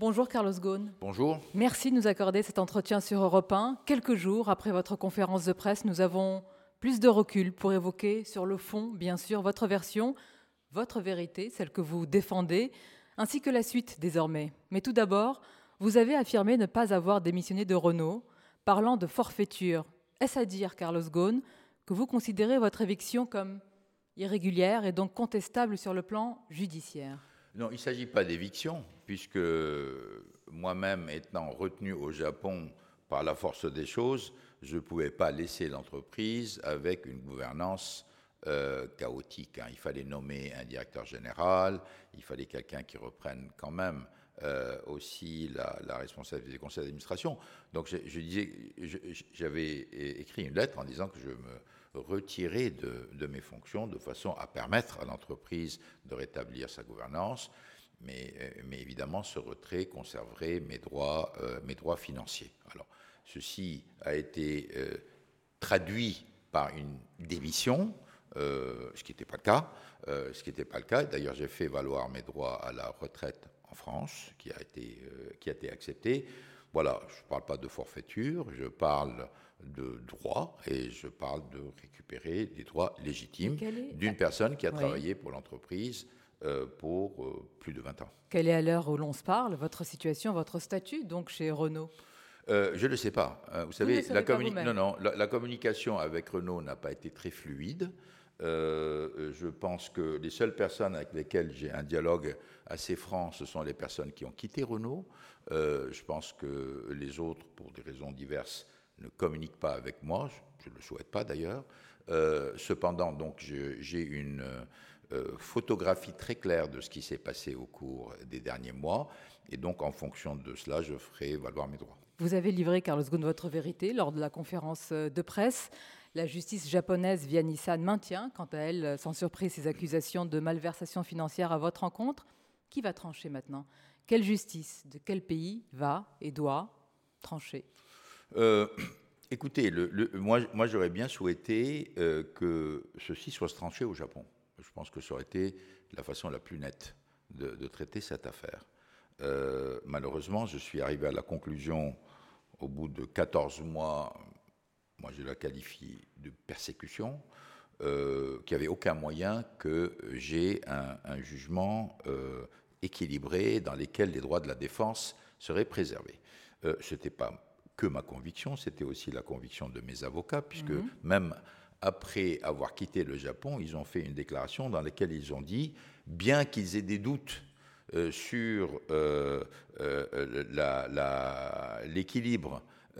Bonjour Carlos Ghosn. Bonjour. Merci de nous accorder cet entretien sur Europe 1. Quelques jours après votre conférence de presse, nous avons plus de recul pour évoquer sur le fond, bien sûr, votre version, votre vérité, celle que vous défendez, ainsi que la suite désormais. Mais tout d'abord, vous avez affirmé ne pas avoir démissionné de Renault, parlant de forfaiture. Est-ce à dire, Carlos Ghosn, que vous considérez votre éviction comme irrégulière et donc contestable sur le plan judiciaire? Non, il ne s'agit pas d'éviction, puisque moi-même étant retenu au Japon par la force des choses, je ne pouvais pas laisser l'entreprise avec une gouvernance chaotique. Il fallait nommer un directeur général, il fallait quelqu'un qui reprenne quand même aussi la responsabilité des conseils d'administration. Donc j'avais écrit une lettre en disant que je me retirer de mes fonctions de façon à permettre à l'entreprise de rétablir sa gouvernance, mais évidemment ce retrait conserverait mes droits financiers. Alors, ceci a été traduit par une démission, ce qui n'était pas le cas. D'ailleurs, j'ai fait valoir mes droits à la retraite en France, qui a été accepté. Voilà, je ne parle pas de forfaiture, je parle de droits et je parle de récupérer des droits légitimes d'une personne qui a travaillé pour l'entreprise pour plus de 20 ans. Quelle est, à l'heure où l'on se parle, votre situation, votre statut donc chez Renault? Je ne le sais pas. Vous savez, la communication avec Renault n'a pas été très fluide. Je pense que les seules personnes avec lesquelles j'ai un dialogue assez franc, ce sont les personnes qui ont quitté Renault. Je pense que les autres, pour des raisons diverses, ne communiquent pas avec moi. Je ne le souhaite pas d'ailleurs. Cependant, donc, j'ai une photographie très claire de ce qui s'est passé au cours des derniers mois. Et donc, en fonction de cela, je ferai valoir mes droits. Vous avez livré, Carlos Ghosn, votre vérité lors de la conférence de presse. La justice japonaise via Nissan maintient, quant à elle, sans surprise, ces accusations de malversation financière à votre encontre. Qui va trancher maintenant? Quelle justice de quel pays va et doit trancher? Écoutez, moi j'aurais bien souhaité que ceci soit tranché au Japon. Je pense que ça aurait été la façon la plus nette de traiter cette affaire. Malheureusement, je suis arrivé à la conclusion, au bout de 14 mois, moi je la qualifie de persécution, qu'il n'y avait aucun moyen que j'ai un jugement équilibré dans lequel les droits de la défense seraient préservés. Ce n'était pas que ma conviction, c'était aussi la conviction de mes avocats, puisque même après avoir quitté le Japon, ils ont fait une déclaration dans laquelle ils ont dit, bien qu'ils aient des doutes sur l'équilibre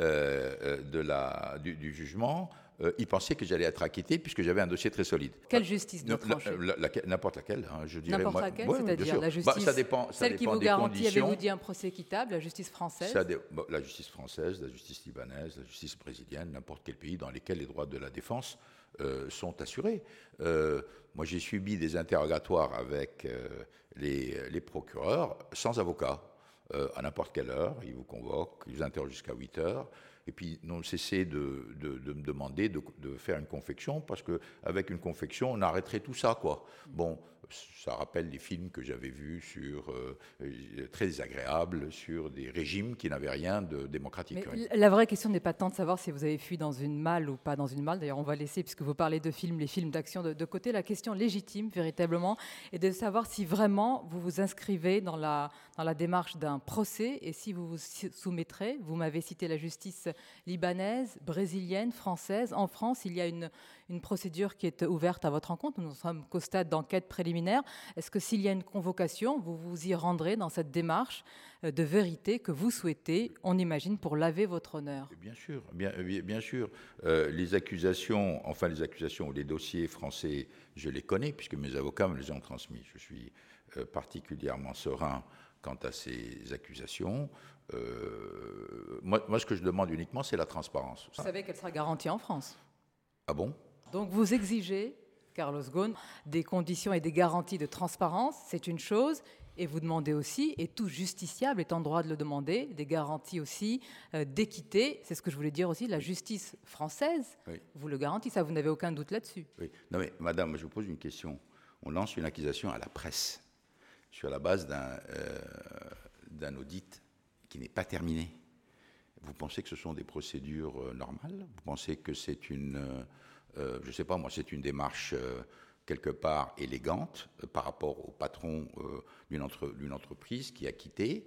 du jugement, ils pensaient que j'allais être acquitté puisque j'avais un dossier très solide. Quelle justice de trancher? N'importe laquelle, je dirais. N'importe laquelle, ouais, c'est-à-dire la justice, ça dépend celle qui vous des garantit, conditions. avez-vous dit, un procès équitable, la justice française? La justice française, la justice libanaise, la justice brésilienne, n'importe quel pays dans lequel les droits de la défense sont assurés. Moi, j'ai subi des interrogatoires avec les procureurs sans avocat. À n'importe quelle heure, ils vous convoquent, ils vous interrogent jusqu'à 8 heures, et puis n'ont cessé de me demander de faire une confection, parce qu'avec une confection, on arrêterait tout ça, quoi. Bon, ça rappelle les films que j'avais vus très désagréables, sur des régimes qui n'avaient rien de démocratique. Mais la vraie question n'est pas tant de savoir si vous avez fui dans une malle ou pas dans une malle. D'ailleurs, on va laisser, puisque vous parlez de films, les films d'action de côté, la question légitime, véritablement, est de savoir si vraiment vous vous inscrivez dans la démarche d'un procès, et si vous vous soumettrez. Vous m'avez cité la justice libanaise, brésilienne, française. En France, il y a une procédure qui est ouverte à votre encontre. Nous ne sommes qu'au stade d'enquête préliminaire. Est-ce que s'il y a une convocation, vous vous y rendrez dans cette démarche de vérité que vous souhaitez, on imagine, pour laver votre honneur? Bien sûr, bien sûr. Les accusations ou les dossiers français, je les connais puisque mes avocats me les ont transmis. Je suis particulièrement serein quant à ces accusations. Moi, ce que je demande uniquement, c'est la transparence. Vous savez qu'elle sera garantie en France? Ah bon? Donc vous exigez, Carlos Ghosn, des conditions et des garanties de transparence, c'est une chose, et vous demandez aussi, et tout justiciable est en droit de le demander, des garanties aussi d'équité. C'est ce que je voulais dire aussi, la justice française vous le garantit, ça, vous n'avez aucun doute là-dessus. Oui. Non mais, madame, je vous pose une question. On lance une accusation à la presse sur la base d'un audit qui n'est pas terminé. Vous pensez que ce sont des procédures normales? Vous pensez que c'est je ne sais pas moi, c'est une démarche quelque part élégante par rapport au patron d'une entreprise qui a quitté,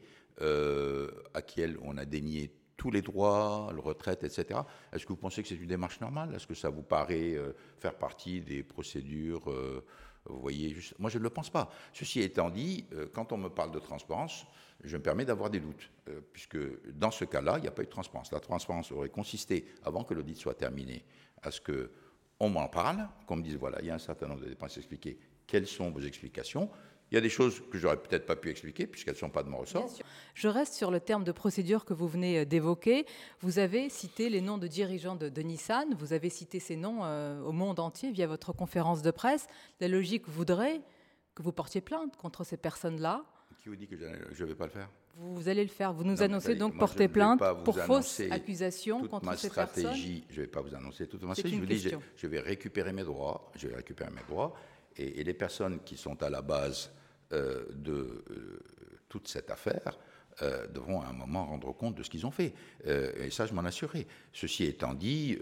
à qui on a dénié tous les droits, la retraite, etc. Est-ce que vous pensez que c'est une démarche normale? Est-ce que ça vous paraît faire partie des procédures vous voyez, moi je ne le pense pas. Ceci étant dit, quand on me parle de transparence, je me permets d'avoir des doutes, puisque dans ce cas-là, il n'y a pas eu de transparence. La transparence aurait consisté, avant que l'audit soit terminé, à ce qu'on m'en parle, qu'on me dise, voilà, il y a un certain nombre de dépenses expliquées, quelles sont vos explications? Il y a des choses que j'aurais peut-être pas pu expliquer puisqu'elles ne sont pas de mon ressort. Je reste sur le terme de procédure que vous venez d'évoquer. Vous avez cité les noms de dirigeants de Nissan. Vous avez cité ces noms au monde entier via votre conférence de presse. La logique voudrait que vous portiez plainte contre ces personnes-là. Qui vous dit que je ne vais pas le faire? Vous allez le faire. Vous nous annoncez donc porter plainte pour fausses accusations contre ces personnes. Je ne vais pas vous annoncer toute ma stratégie. Je vous dis, je vais récupérer mes droits. Je vais récupérer mes droits. Et les personnes qui sont à la base de toute cette affaire devront à un moment rendre compte de ce qu'ils ont fait. Et ça, je m'en assurerai. Ceci étant dit,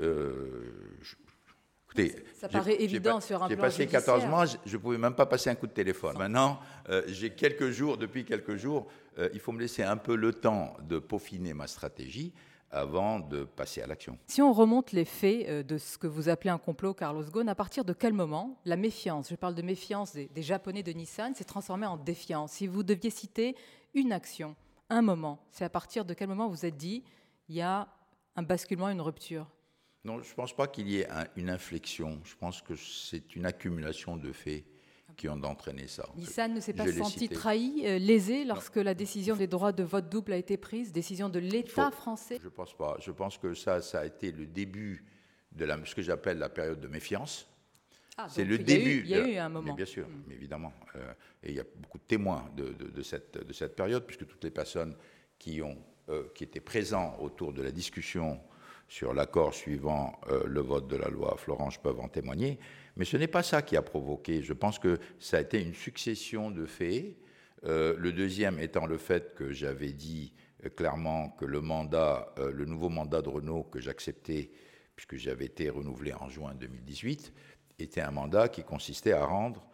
écoutez, ça paraît évident sur un plan judiciaire. J'ai passé 14 mois, je ne pouvais même pas passer un coup de téléphone. Maintenant, j'ai depuis quelques jours, il faut me laisser un peu le temps de peaufiner ma stratégie avant de passer à l'action. Si on remonte les faits de ce que vous appelez un complot, Carlos Ghosn, à partir de quel moment la méfiance, je parle de méfiance des Japonais de Nissan, s'est transformée en défiance? Si vous deviez citer une action, un moment, c'est à partir de quel moment vous vous êtes dit il y a un basculement, une rupture? Non, je ne pense pas qu'il y ait une inflexion. Je pense que c'est une accumulation de faits qui ont entraîné ça. Nissan ne s'est pas senti trahi, lésé lorsque la décision des droits de vote double a été prise, décision de l'État français? Je ne pense pas. Je pense que ça a été le début de ce que j'appelle la période de méfiance. C'est le début. Il y a eu un moment. Mais bien sûr, mais évidemment. Et il y a beaucoup de témoins de cette période, puisque toutes les personnes qui étaient présents autour de la discussion sur l'accord suivant le vote de la loi Florange peuvent en témoigner. Mais ce n'est pas ça qui a provoqué. Je pense que ça a été une succession de faits. Le deuxième étant le fait que j'avais dit clairement que le nouveau mandat de Renault que j'acceptais, puisque j'avais été renouvelé en juin 2018, était un mandat qui consistait à rendre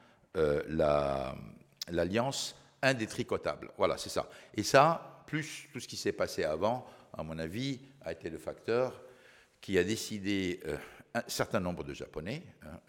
l'alliance indétricotable. Voilà, c'est ça. Et ça, plus tout ce qui s'est passé avant, à mon avis, a été le facteur qui a décidé un certain nombre de Japonais.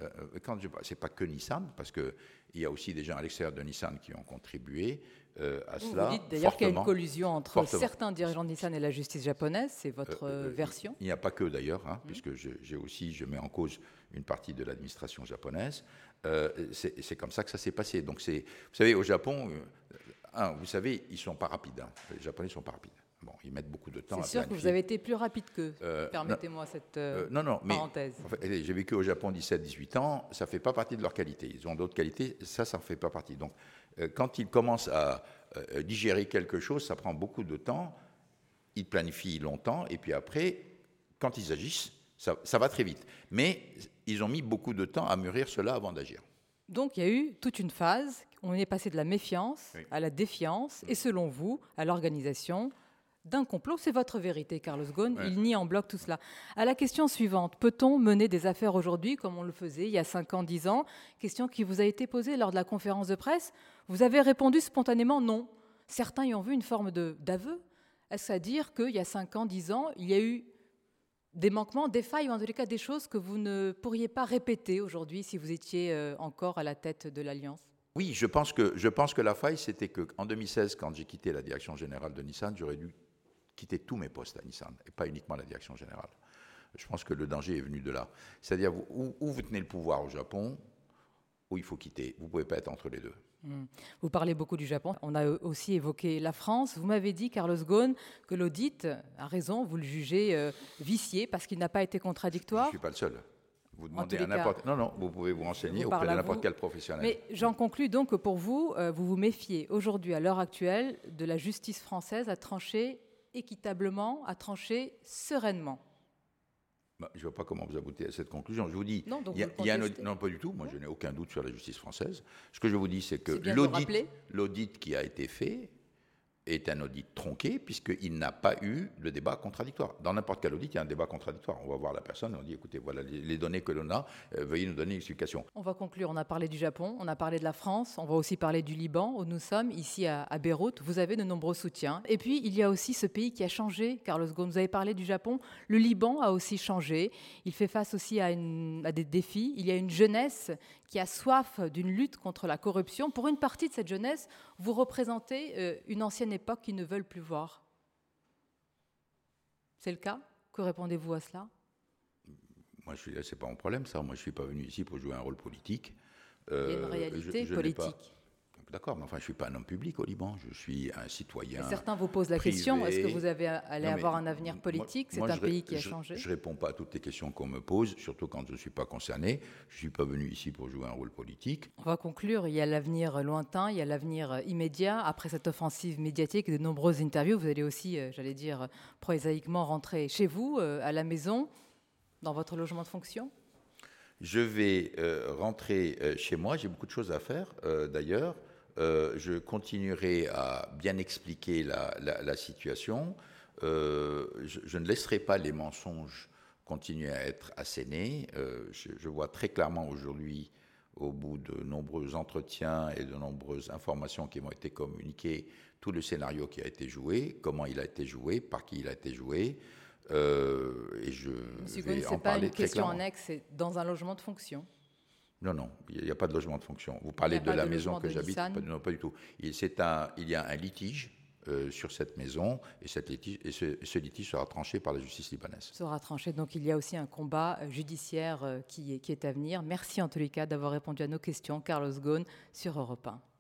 C'est pas que Nissan, parce qu'il y a aussi des gens à l'extérieur de Nissan qui ont contribué à cela. Vous dites d'ailleurs qu'il y a une collusion entre certains dirigeants de Nissan et la justice japonaise. C'est votre version? Il n'y a pas que d'ailleurs, puisque je mets en cause une partie de l'administration japonaise. C'est comme ça que ça s'est passé. Donc vous savez, au Japon, vous savez, ils sont pas rapides. Les Japonais sont pas rapides. Bon, ils mettent beaucoup de temps à planifier. C'est sûr que vous avez été plus rapide qu'eux. Permettez-moi cette parenthèse. En fait, j'ai vécu au Japon 17-18 ans, ça ne fait pas partie de leur qualité. Ils ont d'autres qualités, ça ne fait pas partie. Donc, quand ils commencent à digérer quelque chose, ça prend beaucoup de temps, ils planifient longtemps, et puis après, quand ils agissent, ça va très vite. Mais ils ont mis beaucoup de temps à mûrir cela avant d'agir. Donc, il y a eu toute une phase, on est passé de la méfiance à la défiance, et selon vous, à l'organisation d'un complot. C'est votre vérité, Carlos Ghosn. Il nie en bloc tout cela. À la question suivante, peut-on mener des affaires aujourd'hui comme on le faisait il y a 5 ans, 10 ans? Question qui vous a été posée lors de la conférence de presse. Vous avez répondu spontanément non. Certains y ont vu une forme d'aveu. Est-ce à dire qu'il y a 5 ans, 10 ans, il y a eu des manquements, des failles, ou en tous les cas des choses que vous ne pourriez pas répéter aujourd'hui si vous étiez encore à la tête de l'Alliance? Oui, je pense que la faille, c'était qu'en 2016, quand j'ai quitté la direction générale de Nissan, j'aurais dû quitter tous mes postes à Nissan, et pas uniquement la direction générale. Je pense que le danger est venu de là. C'est-à-dire, où vous tenez le pouvoir au Japon, où il faut quitter. Vous ne pouvez pas être entre les deux. Vous parlez beaucoup du Japon. On a aussi évoqué la France. Vous m'avez dit, Carlos Ghosn, que l'audit, a raison, vous le jugez vicié parce qu'il n'a pas été contradictoire. Je ne suis pas le seul. Vous demandez à n'importe... Non, vous pouvez vous renseigner auprès de n'importe quel professionnel. Mais j'en conclus donc que pour vous, vous vous méfiez aujourd'hui, à l'heure actuelle, de la justice française à trancher équitablement, à trancher sereinement. Je ne vois pas comment vous aboutissez à cette conclusion. Je vous dis, non, donc non, pas du tout. Moi, je n'ai aucun doute sur la justice française. Ce que je vous dis, c'est que l'audit qui a été fait est un audit tronqué puisqu'il n'a pas eu le débat contradictoire. Dans n'importe quel audit, il y a un débat contradictoire. On va voir la personne et on dit, écoutez, voilà les données que l'on a, veuillez nous donner une explication. On va conclure. On a parlé du Japon, on a parlé de la France, on va aussi parler du Liban, où nous sommes, ici à Beyrouth. Vous avez de nombreux soutiens. Et puis, il y a aussi ce pays qui a changé. Carlos Ghosn, vous avez parlé du Japon. Le Liban a aussi changé. Il fait face aussi à des défis. Il y a une jeunesse qui a soif d'une lutte contre la corruption. Pour une partie de cette jeunesse, vous représentez une ancienne époque qu'ils ne veulent plus voir. C'est le cas? Que répondez-vous à cela? Moi, c'est pas mon problème, ça. Moi, je suis pas venu ici pour jouer un rôle politique. Il y a une réalité politique. D'accord, mais enfin, je suis pas un homme public au Liban. Je suis un citoyen. Mais certains vous posent la question, est-ce que vous allez avoir un avenir politique? C'est un pays qui a changé. Je réponds pas à toutes les questions qu'on me pose, surtout quand je ne suis pas concerné. Je suis pas venu ici pour jouer un rôle politique. On va conclure. Il y a l'avenir lointain, il y a l'avenir immédiat. Après cette offensive médiatique et de nombreuses interviews, vous allez aussi, j'allais dire, prosaïquement rentrer chez vous, à la maison, dans votre logement de fonction? Je vais rentrer chez moi. J'ai beaucoup de choses à faire, d'ailleurs. Je continuerai à bien expliquer la situation. Je ne laisserai pas les mensonges continuer à être assénés. Je vois très clairement aujourd'hui, au bout de nombreux entretiens et de nombreuses informations qui m'ont été communiquées, tout le scénario qui a été joué, comment il a été joué, par qui il a été joué. Et je Monsieur vais Ghosn, ce n'est pas une question annexe, c'est dans un logement de fonction. Non, il n'y a pas de logement de fonction. Vous parlez de la maison que j'habite? Non, pas du tout. Il y a un litige sur cette maison et ce litige sera tranché par la justice libanaise. Sera tranché, donc il y a aussi un combat judiciaire qui est à venir. Merci en tous les cas d'avoir répondu à nos questions, Carlos Ghosn, sur Europe 1.